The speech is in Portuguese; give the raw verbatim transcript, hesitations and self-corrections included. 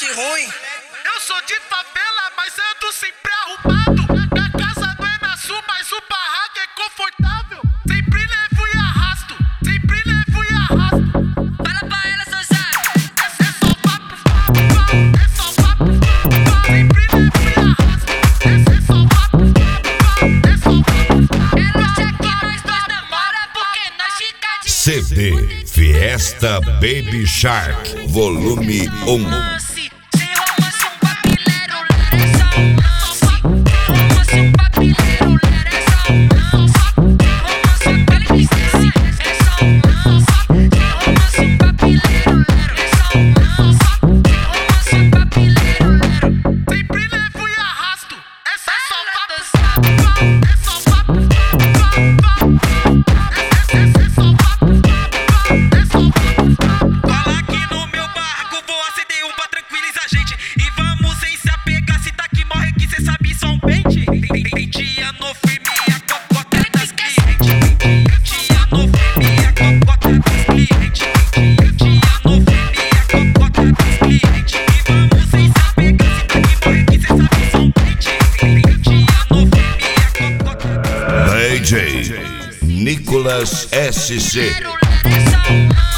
ruim. Eu sou de favela, mas ando sempre arrumado. A casa não é na sua, mas o barraco é confortável. Sempre levo e arrasto, sempre levo e arrasto. Fala pra ela, seu Zé. É, é só papo, papo, papo. É só papo, papo, papo. Sempre levo e arrasto. É, é só papo, papo, papo. É só papo, papo. Ela acha que nós dois demora porque nós fica de C D Fiesta Baby Shark Volume um. romance. Sem romance, um papileiro, ler é só um lance. Sem romance, um papileiro, ler é só um lance. Sem romance, aquele que esquece, é só um lance. Sem romance, um papileiro, ler é só um lance. Sem romance, um papileiro, ler. Sempre levo e arrasto. É só papo, papo, papo. É só papo, papo, papo. É, é, é, é só papo, papo, papo. É só papo, papo. Cola aqui no meu barraco, vou acender um pra tranquilizar a gente. E vamos sem se apegar, se tá que morre que cê sabe só um pente. Tem, tem dia no firme, a cocota das clientes. Tem dia no firme, a cocota dos clientes. Tem dia no firme, a cocota dos clientes. E vamos sem se apegar, se tá que morre que cê sabe só um pente. Tem dia no firme, a cocota. D J Nicolas S C Ler é só um lance.